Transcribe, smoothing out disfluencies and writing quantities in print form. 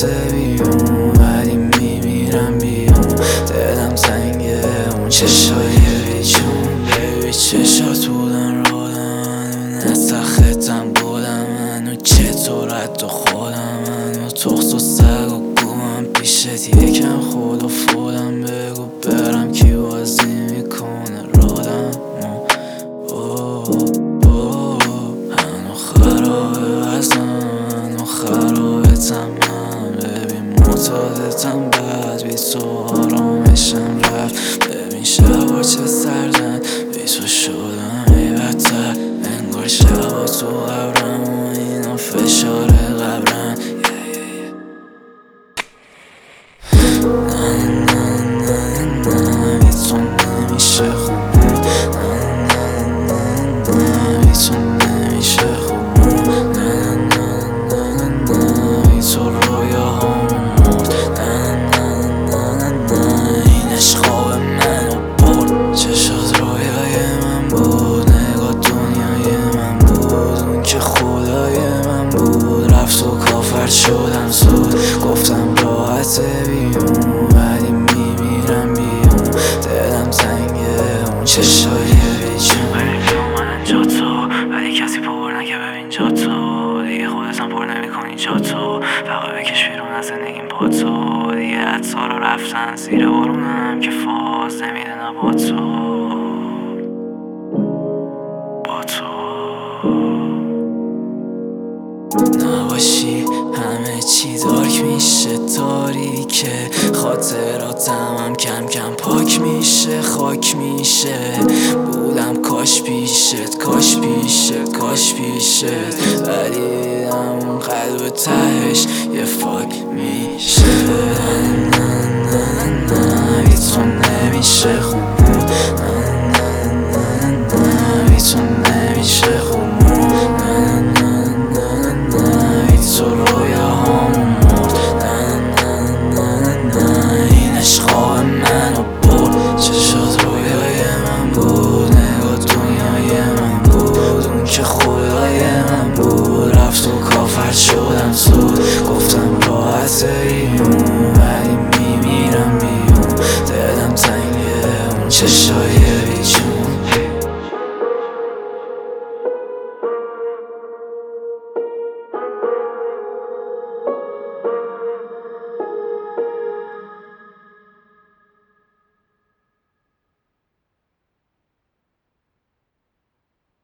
راحت بیرون ولی میمیرم بیرون. دلم تنگه اون چشای بیجون. بیبی چشات بودن رودم نستخدم بودم منو چطور حتی خودم منو تخت و سگ و گوهم پیشت یکم خود و فودم. بگو برم کی بازی میکنه رادم. هنو خرابه وزنم هنو خرابه تمام. ببین معتادتم بعد بی تو آرامشم رفت. ببین شبا چه سردن بی تو شدم ای بدتر. انگار شبا تو قبرم و اینا فشار قبرن. بی تو نمیشه خوب بی تو نمیشه خوب بی تو رویاهامو مرد. این عشق خواب منو برد. چشات رویای من بود نگاه دنیای من بود. اون که خدای من بود رفت و کافر شدم زود. گفتم راحت بیرون ولی میمیرم بیرون. دلم تنگه اون چشای بیجون. ولی بیومدن جا تو ولی کسی پر نکه ببین جا تو. دیگه خودتم پر نمیکنی جا تو. فقط بکش بیرون از زندگیم با تو. دیگه عطسا رو رفتن زیر بارونم که فاز نمیده نه با تو. با تو نباشی همه چی دارک میشه تاریکه. خاطراتم هم کم کم پاک میشه خاک میشه. بودم کاش پیشت کاش پیشت کاش پیشت. ولی دیدم اون قلب تهش یه فاک میشه. بی تو نمیشه خوب بی تو نمیشه خوب. تو رویاهامو مرد. این عشق خواب منو برد. چشات رویای من بود نگاه دنیای من بود. اون که خدای من بود رفت و کافر شدم زود. گفتم راحت بیرون ولی میمیرم بیرون. دلم تنگه اون چشای